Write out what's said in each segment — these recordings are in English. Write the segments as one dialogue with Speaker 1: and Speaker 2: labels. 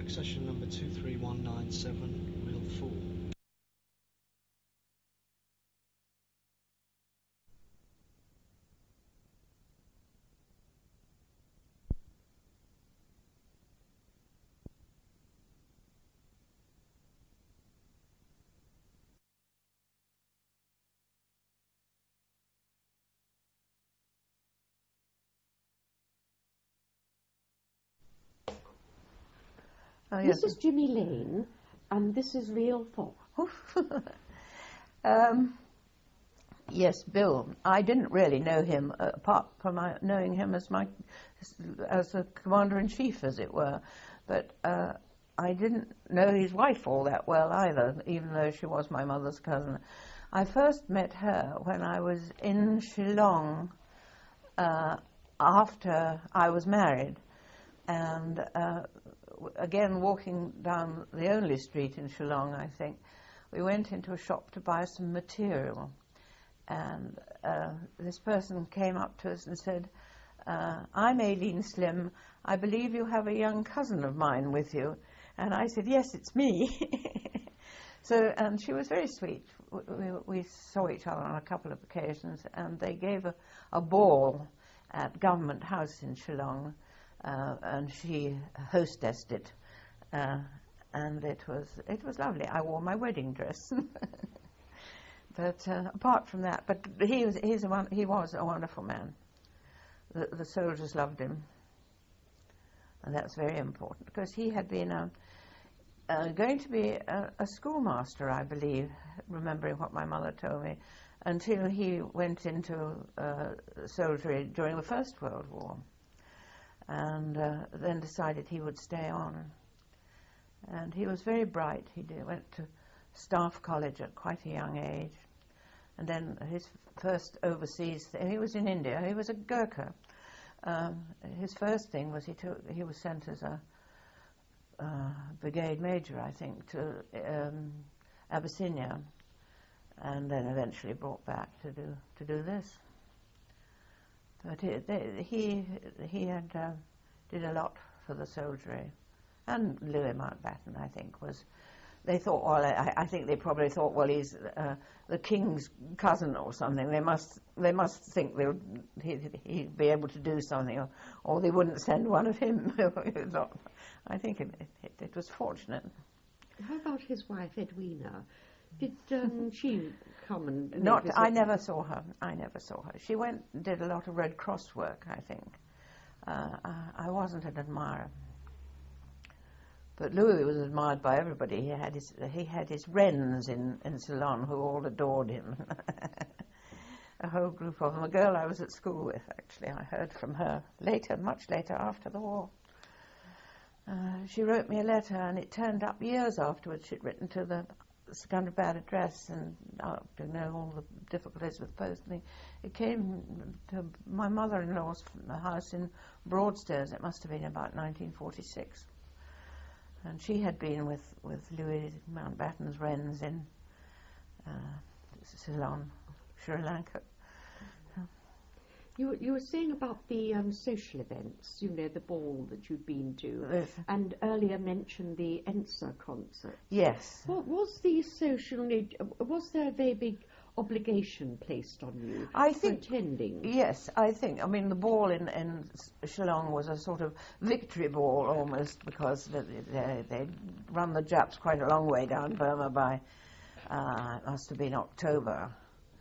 Speaker 1: session number 23197, reel 4.
Speaker 2: Oh, yes.
Speaker 3: This is Jimmy Lane, and this is Reel 4.
Speaker 2: Yes, Bill. I didn't really know him, apart from knowing him as a commander-in-chief, as it were. But I didn't know his wife all that well either, even though she was my mother's cousin. I first met her when I was in Shillong after I was married. And again, walking down the only street in Shillong, I think, we went into a shop to buy some material. And this person came up to us and said, I'm Aileen Slim. I believe you have a young cousin of mine with you. And I said, yes, it's me. And she was very sweet. We saw each other on a couple of occasions, and they gave a ball at Government House in Shillong. And she hostessed it, and it was lovely. I wore my wedding dress, but apart from that, but he was a wonderful man. The soldiers loved him, and that's very important because he had been going to be a schoolmaster, I believe, remembering what my mother told me, until he went into soldiery during the First World War. And then decided he would stay on. And he was very bright. He went to Staff College at quite a young age. And then his first overseas he was in India. He was a Gurkha. His first thing was he was sent as a brigade major, I think, to Abyssinia, and then eventually brought back to do this. But he did a lot for the soldiery. And Louis Mountbatten, I think, was... They thought, well, I think they probably thought, well, he's the king's cousin or something. They must think he'd be able to do something, or they wouldn't send one of him. I think it was fortunate.
Speaker 3: How about his wife, Edwina? Did she come and visit?
Speaker 2: I never saw her. She went and did a lot of Red Cross work, I think. I wasn't an admirer. But Louis was admired by everybody. He had his wrens in Ceylon who all adored him. A whole group of them. A girl I was at school with, actually. I heard from her later, much later, after the war. She wrote me a letter, and it turned up years afterwards. She'd written to the Secunderabad address, and to know all the difficulties with posting. It came to my mother-in-law's house in Broadstairs. It must have been about 1946. And she had been with Louis Mountbatten's wrens in Ceylon, Sri Lanka.
Speaker 3: You were saying about the social events, the ball that you'd been to, and earlier mentioned the Ensa concert.
Speaker 2: Yes.
Speaker 3: What was the social need? Was there a very big obligation placed on you for attending?
Speaker 2: Yes, I think. I mean, the ball in Shillong was a sort of victory ball almost, because they'd run the Japs quite a long way down Burma by, it must have been October.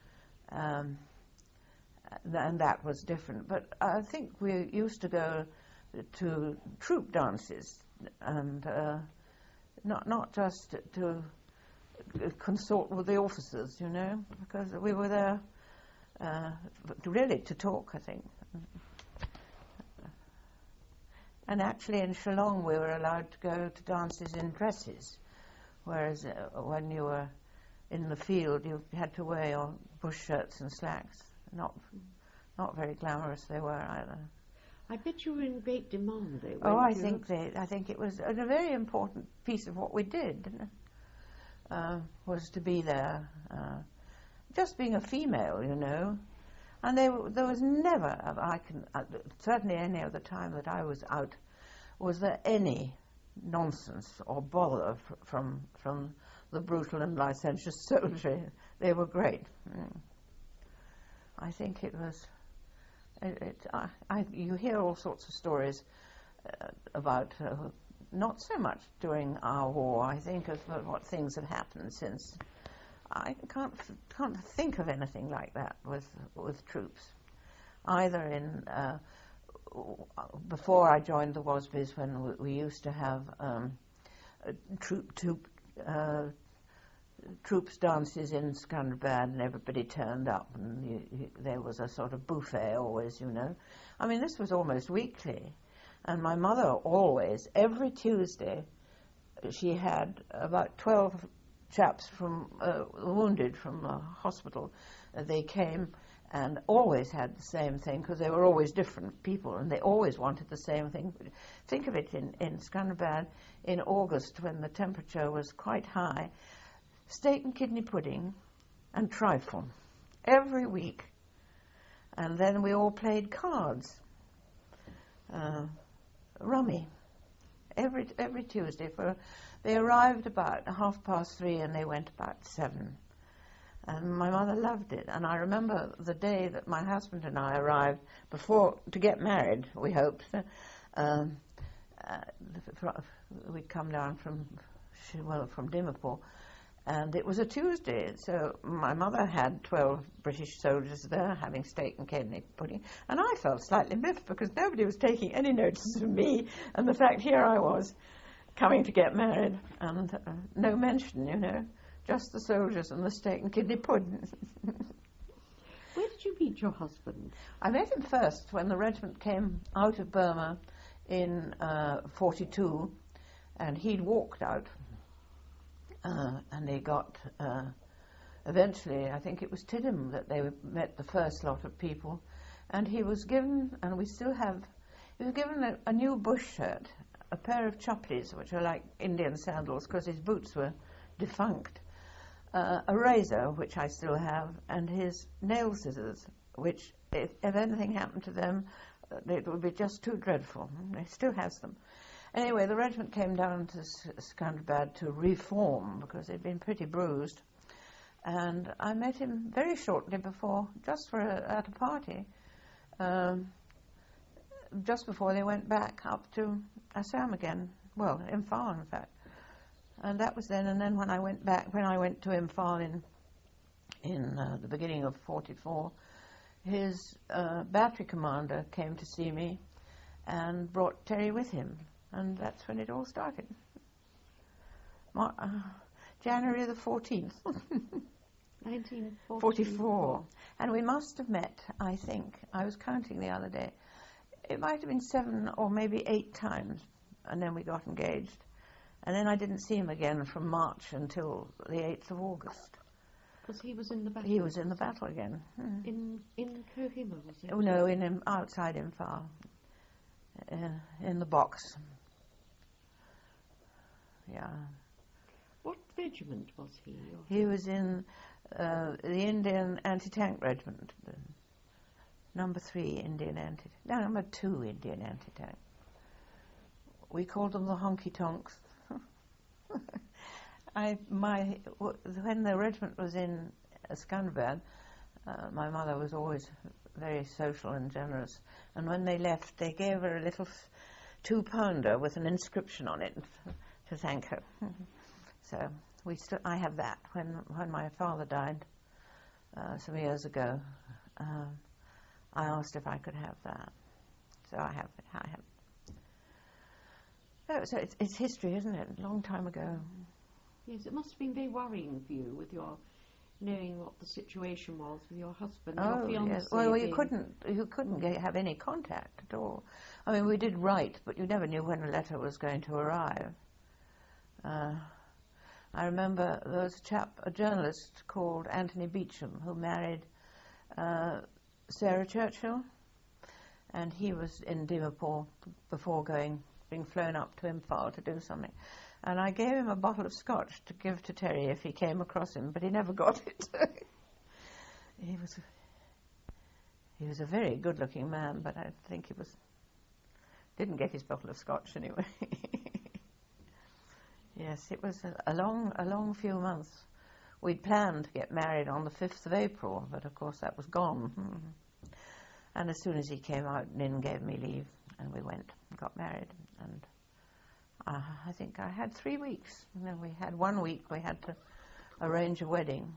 Speaker 2: And that was different. But I think we used to go to troop dances, and not just to consort with the officers, because we were there really to talk, I think. And actually in Shillong we were allowed to go to dances in dresses, whereas when you were in the field you had to wear your bush shirts and slacks. Not very glamorous they were either.
Speaker 3: I bet you were in great demand, though.
Speaker 2: Oh, I think it was a very important piece of what we did, didn't it? Was to be there, just being a female, And there was never, certainly any other time that I was out, was there any nonsense or bother from the brutal and licentious soldiery. They were great. I think it was. You hear all sorts of stories about not so much during our war, I think, as what things have happened since. I can't think of anything like that with troops, either in before I joined the Wasbys, when we used to have troops dances in Skanderbeg, and everybody turned up, and there was a sort of buffet always, you know. I mean, this was almost weekly, and my mother always, every Tuesday, she had about 12 chaps from wounded from the hospital. They came and always had the same thing, because they were always different people, and they always wanted the same thing. Think of it in Skanderbeg in August, when the temperature was quite high: steak and kidney pudding and trifle every week. And then we all played cards, rummy, every Tuesday. They arrived about 3:30 and they went about 7. And my mother loved it. And I remember the day that my husband and I arrived to get married, we hoped. We'd come down from Dimapur. And it was a Tuesday, so my mother had 12 British soldiers there having steak and kidney pudding. And I felt slightly miffed, because nobody was taking any notice of me and the fact here I was coming to get married, and no mention, you know, just the soldiers and the steak and kidney pudding.
Speaker 3: Where did you meet your husband?
Speaker 2: I met him first when the regiment came out of Burma in 42, and he'd walked out. And they got, eventually, I think it was Tidham that they met the first lot of people. And he was given, and we still have, he was given a new bush shirt, a pair of chaplis, which are like Indian sandals, because his boots were defunct, a razor, which I still have, and his nail scissors, which, if anything happened to them, it would be just too dreadful. He still has them. Anyway, the regiment came down to Skanderbeg to reform, because they'd been pretty bruised. And I met him very shortly before, just at a party, just before they went back up to Assam again. Well, Imphal, in fact. And that was then. And then when I went to Imphal in the beginning of 44, his battery commander came to see me and brought Terry with him. And that's when it all started. January the 14th. 1944. And we must have met, I think, I was counting the other day, it might have been 7 or maybe 8 times, and then we got engaged. And then I didn't see him again from March until the 8th of August.
Speaker 3: Because he was in the battle?
Speaker 2: He was in the battle again.
Speaker 3: In Kohima, was it?
Speaker 2: Oh, no, outside Imphal, in the box. Yeah.
Speaker 3: What regiment was he?
Speaker 2: He was in the Indian Anti-Tank Regiment, the number 3 Indian number 2 Indian Anti-Tank. We called them the honky tonks. When the regiment was in Skanderbeg, my mother was always very social and generous, and when they left, they gave her a little 2-pounder with an inscription on it to thank her. So I have that. When my father died some years ago, I asked if I could have that. So I have it. So it's history, isn't it? A long time ago.
Speaker 3: Yes, it must have been very worrying for you with your knowing what the situation was with your husband, your fiancé.
Speaker 2: Yes. Well, you couldn't have any contact at all. I mean, we did write, but you never knew when a letter was going to arrive. I remember there was a journalist called Anthony Beecham who married Sarah Churchill, and he was in Dimapur before being flown up to Imphal to do something. And I gave him a bottle of scotch to give to Terry if he came across him, but he never got it. He was a very good-looking man, but I think didn't get his bottle of scotch anyway. Yes, it was a long few months. We'd planned to get married on the 5th of April, but of course that was gone. And as soon as he came out, Nin gave me leave, and we went and got married. And I think I had 3 weeks. And then we had 1 week we had to arrange a wedding.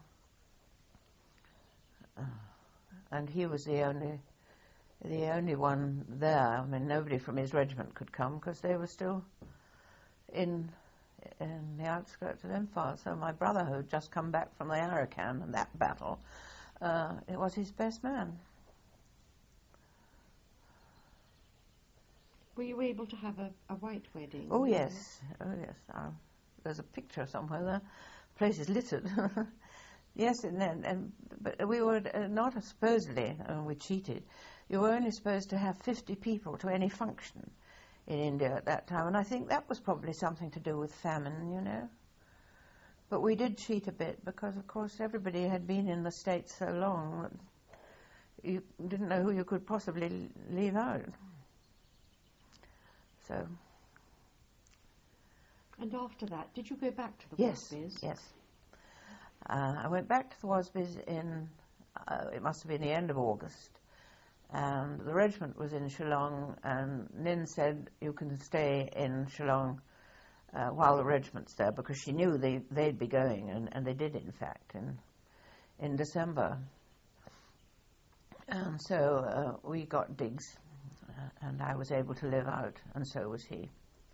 Speaker 2: And he was the only one there. I mean, nobody from his regiment could come because they were still in the outskirts of Imphal. So my brother, who had just come back from the Arakan and that battle, it was his best man.
Speaker 3: Were you able to have a white wedding?
Speaker 2: Oh yes, oh yes. There's a picture somewhere there. The place is littered. Yes, but we were not supposedly, we cheated. You were only supposed to have 50 people to any function in India at that time, and I think that was probably something to do with famine, you know. But we did cheat a bit because, of course, everybody had been in the States so long that you didn't know who you could possibly leave out. So.
Speaker 3: And after that, did you go back to the Wasbys?
Speaker 2: Yes. I went back to the Wasbys in, it must have been the end of August, and the regiment was in Shillong, and Nin said, you can stay in Shillong while the regiment's there, because she knew they'd be going, and they did, in fact, in December. And so we got digs, and I was able to live out, and so was he.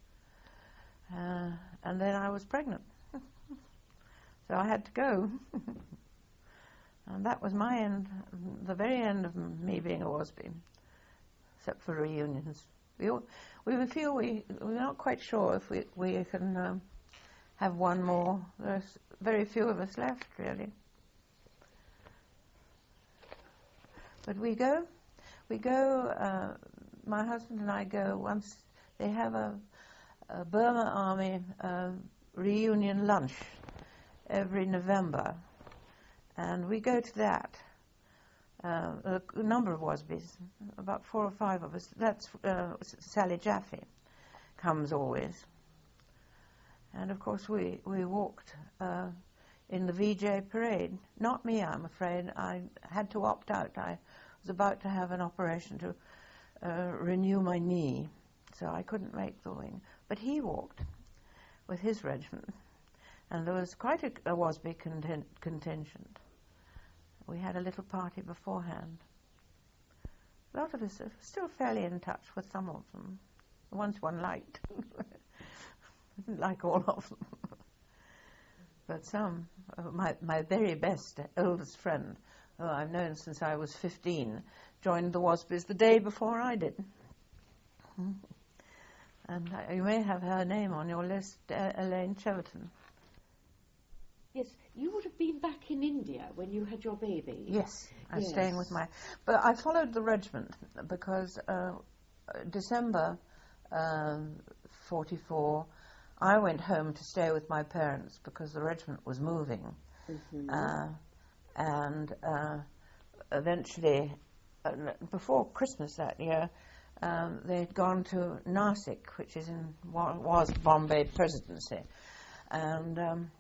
Speaker 2: And then I was pregnant. So I had to go. And that was my end, the very end of me being a Wasby, except for reunions. We feel we're not quite sure if we can have one more. There's very few of us left, really. But we go, my husband and I go once. They have a Burma Army reunion lunch every November, and we go to that. A number of Wasbys, about 4 or 5 of us. That's Sally Jaffe comes always, and of course we walked in the VJ parade. Not me, I'm afraid. I had to opt out. I was about to have an operation to renew my knee, so I couldn't make the wing. But he walked with his regiment. And there was quite a Wasby contingent. We had a little party beforehand. A lot of us are still fairly in touch with some of them. The ones one liked. I didn't like all of them. But some, my very best, oldest friend, who I've known since I was 15, joined the Wasbys the day before I did. And you may have her name on your list, Elaine Cheverton.
Speaker 3: Yes, you would have been back in India when you had your baby.
Speaker 2: Yes, I was staying with but I followed the regiment because December 44, I went home to stay with my parents because the regiment was moving. Mm-hmm. And eventually, before Christmas that year, they'd gone to Nasik, which was Bombay Presidency. And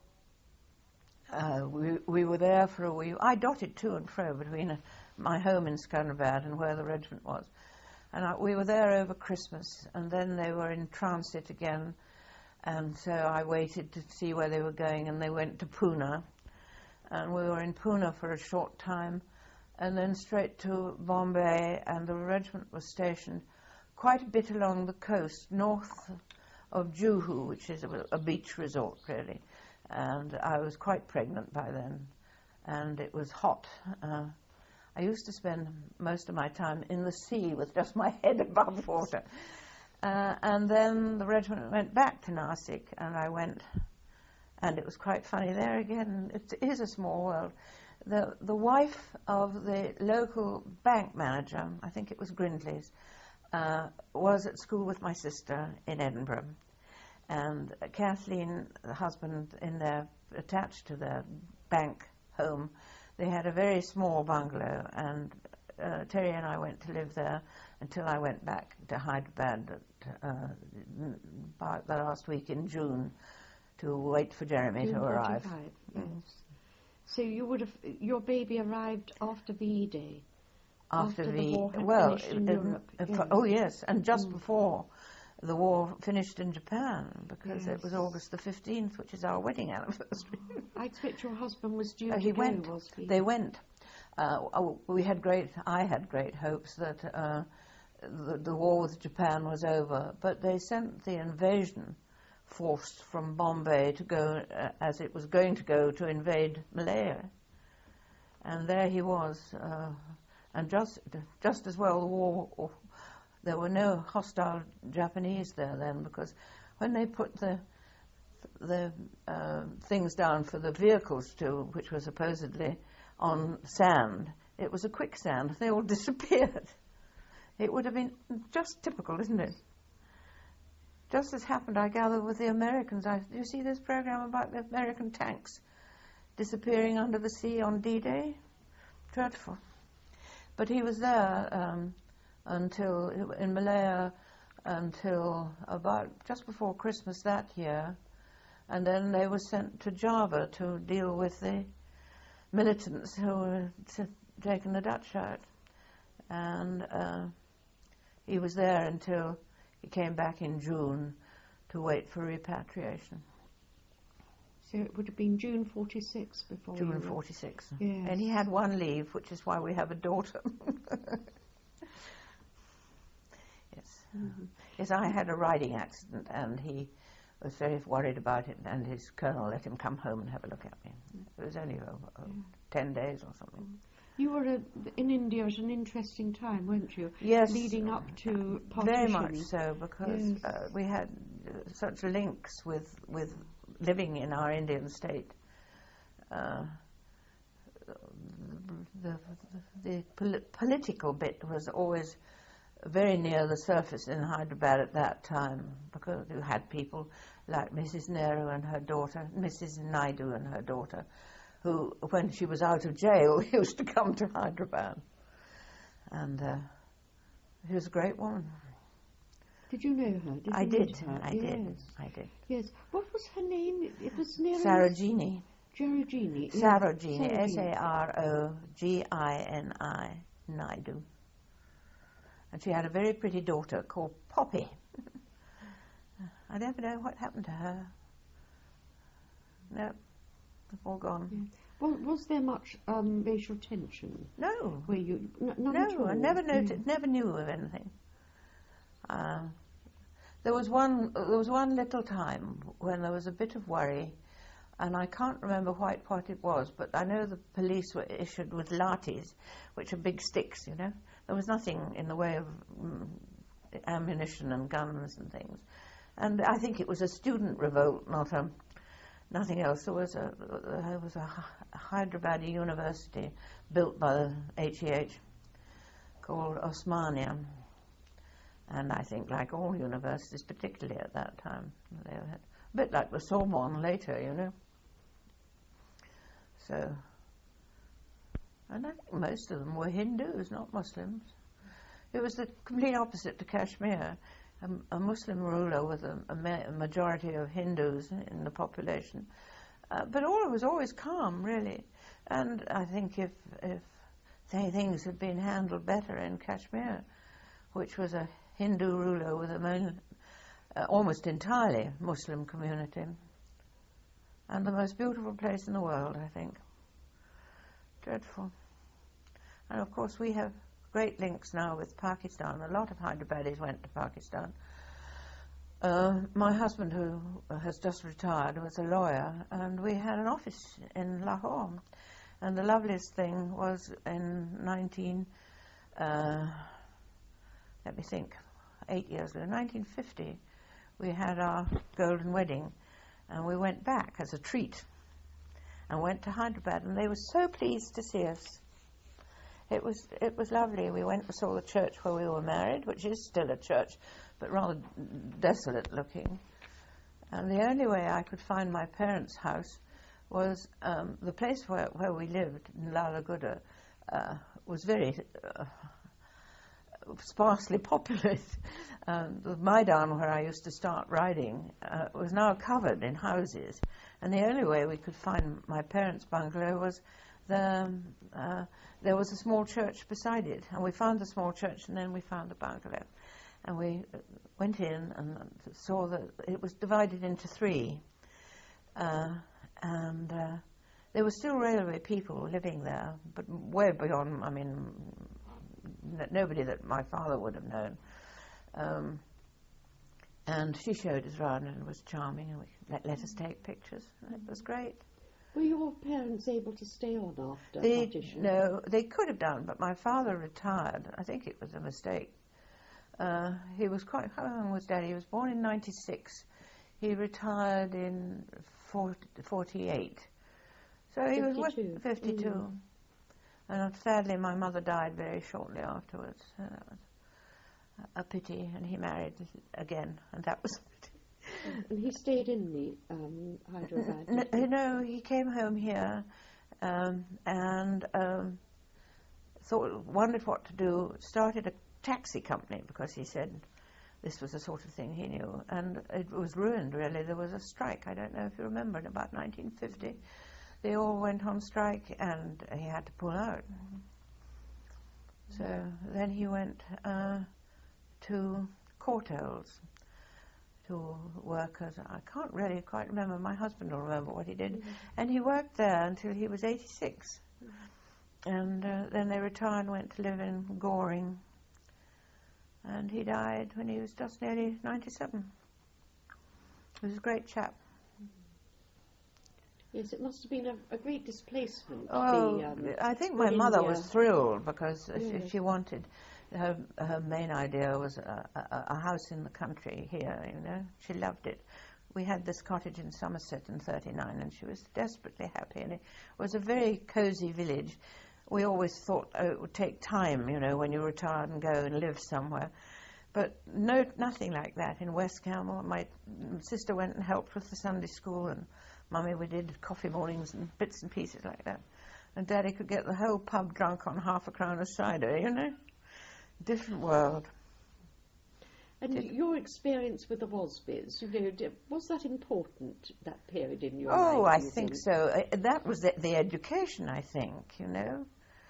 Speaker 2: we were there for a week. I dotted to and fro between my home in Skanderbeg and where the regiment was. And we were there over Christmas, and then they were in transit again. And so I waited to see where they were going, and they went to Pune. And we were in Pune for a short time, and then straight to Bombay, and the regiment was stationed quite a bit along the coast, north of Juhu, which is a beach resort, really. And I was quite pregnant by then, and it was hot. I used to spend most of my time in the sea with just my head above water. And then the regiment went back to Nasik, and I went, and it was quite funny there again. It is a small world. The wife of the local bank manager, I think it was Grindley's, was at school with my sister in Edinburgh. And Kathleen, the husband, in there, attached to their bank home, they had a very small bungalow, and Terry and I went to live there until I went back to Hyderabad about the last week in June to wait for Jeremy
Speaker 3: June
Speaker 2: to arrive.
Speaker 3: 45, yes. So your baby arrived after VE Day? After the war had finished in Europe? Yes.
Speaker 2: Oh yes, and just before the war finished in Japan, because it was August the 15th, which is our wedding anniversary.
Speaker 3: I expect your husband was due to
Speaker 2: he
Speaker 3: go,
Speaker 2: went.
Speaker 3: was he?
Speaker 2: They went. I had great hopes that the war with Japan was over, but they sent the invasion force from Bombay to go, as it was going to go, to invade Malaya. And there he was, and just as well the war, there were no hostile Japanese there then, because when they put the things down for the vehicles to, which were supposedly on sand, it was a quicksand. They all disappeared. It would have been just typical, isn't it? Just as happened, I gather, with the Americans. Do you see this program about the American tanks disappearing under the sea on D-Day? Dreadful. But he was there in Malaya until about just before Christmas that year, and then they were sent to Java to deal with the militants who had taken the Dutch out. And he was there until he came back in June to wait for repatriation.
Speaker 3: So it would have been June 46 before
Speaker 2: June 46.
Speaker 3: Yes.
Speaker 2: And he had one leave, which is why we have a daughter. Yes. Mm-hmm. Yes, I had a riding accident, and he was very worried about it, and his colonel let him come home and have a look at me. It was only 10 days or something.
Speaker 3: You were in India at an interesting time, weren't you?
Speaker 2: Yes.
Speaker 3: Leading up to partition.
Speaker 2: Very much so, because we had such links with living in our Indian state. The political bit was always very near the surface in Hyderabad at that time, because you had people like Mrs. Nehru and her daughter, Mrs. Naidu and her daughter, who, when she was out of jail, used to come to Hyderabad. And she was a great woman.
Speaker 3: Did you know her?
Speaker 2: I did. I did.
Speaker 3: Yes. What was her name? It was Nehru.
Speaker 2: Sarojini.
Speaker 3: Sarojini.
Speaker 2: Sarojini. Sarogini. Naidu. And she had a very pretty daughter called Poppy. I never know what happened to her. No, all gone.
Speaker 3: Yeah. Well, was there much racial tension?
Speaker 2: No.
Speaker 3: Were you? None
Speaker 2: no,
Speaker 3: at all?
Speaker 2: I never noticed. Never knew of anything. There was one little time when there was a bit of worry, and I can't remember quite what it was, but I know the police were issued with lathis, which are big sticks, you know. There was nothing in the way of ammunition and guns and things. And I think it was a student revolt, nothing else. There was a Hyderabad university built by the HEH called Osmania. And I think, like all universities, particularly at that time, they had a bit like the Sorbonne later, you know. So, and I think most of them were Hindus, not Muslims. It was the complete opposite to Kashmir. A Muslim ruler with a majority of Hindus in the population. But all was always calm, really. And I think if things had been handled better in Kashmir, which was a Hindu ruler with almost entirely Muslim community, and the most beautiful place in the world, I think. Dreadful. And of course we have great links now with Pakistan. A lot of Hyderabadis went to Pakistan. My husband, who has just retired, was a lawyer, and we had an office in Lahore. And the loveliest thing was in 8 years ago, 1950, we had our golden wedding, and we went back as a treat and went to Hyderabad, and they were so pleased to see us. It was lovely. We went and saw the church where we were married, which is still a church, but rather desolate looking. And the only way I could find my parents' house was the place where we lived in Lala Guda was very sparsely populous. The Maidan, where I used to start riding, was now covered in houses, and the only way we could find my parents' bungalow was there was a small church beside it, and we found the small church, and then we found the bungalow, and we went in and saw that it was divided into three, and there were still railway people living there, but way beyond, I mean, nobody that my father would have known. And she showed us around, and it was charming, and let us take pictures. It was great.
Speaker 3: Were your parents able to stay on after partition?
Speaker 2: No, they could have done, but my father retired. I think it was a mistake. He was quite... How long was Daddy? He was born in 96. He retired in 48. So he 52. Was 52. Mm. And sadly, my mother died very shortly afterwards. That was a pity, and he married again, and that was a pity.
Speaker 3: And he stayed in the Hyderabad?
Speaker 2: No, he came home here and wondered what to do, started a taxi company because he said this was the sort of thing he knew, and it was ruined, really. There was a strike, I don't know if you remember, in about 1950. They all went on strike, and he had to pull out. So then he went to Courtaulds to work as, I can't really quite remember, my husband will remember what he did, and he worked there until he was 86. And then they retired and went to live in Goring, and he died when he was just nearly 97. He was a great chap.
Speaker 3: Yes, it must have been a great displacement.
Speaker 2: Oh, I think my mother was thrilled because she wanted, her main idea was a house in the country here, you know. She loved it. We had this cottage in Somerset in 39, and she was desperately happy, and it was a very cosy village. We always thought, oh, it would take time, you know, when you retire and go and live somewhere. But nothing like that in West Camel. My sister went and helped with the Sunday school, and Mummy, we did coffee mornings and bits and pieces like that. And Daddy could get the whole pub drunk on half a crown of cider, you know. Different world.
Speaker 3: And your experience with the Wasbys, you know, was that important, that period in your life?
Speaker 2: Oh, I think so. That was the education, I think, you know.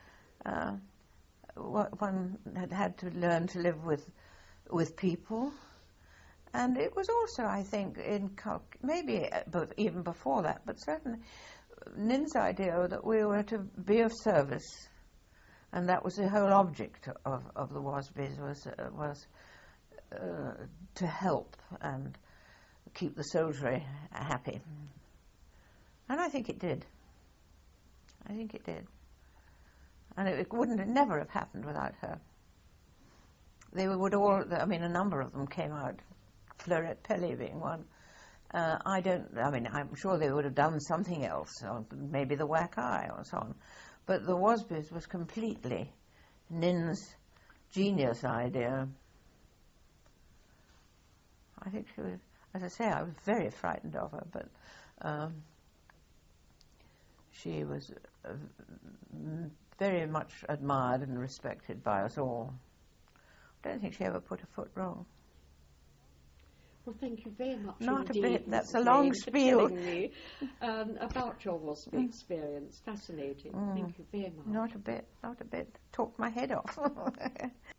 Speaker 2: One had to learn to live with people. And it was also, I think, maybe even before that, but certainly Nin's idea that we were to be of service, and that was the whole object of the Wasbys, was to help and keep the soldiery happy. And I think it did. I think it did. And it never have happened without her. They would all, I mean, a number of them came out, Fleurette Pelly being one. I'm sure they would have done something else, or maybe the Whack Eye or so on. But the Wasbys was completely Nin's genius idea. I think she was, as I say, I was very frightened of her, but she was very much admired and respected by us all. I don't think she ever put a foot wrong.
Speaker 3: Well, thank you very much.
Speaker 2: Not
Speaker 3: indeed,
Speaker 2: a bit. That's
Speaker 3: Mrs.
Speaker 2: a long
Speaker 3: Lane,
Speaker 2: spiel.
Speaker 3: For telling me about your Wasby experience. Fascinating. Thank you very much.
Speaker 2: Not a bit. Not a bit. Talked my head off.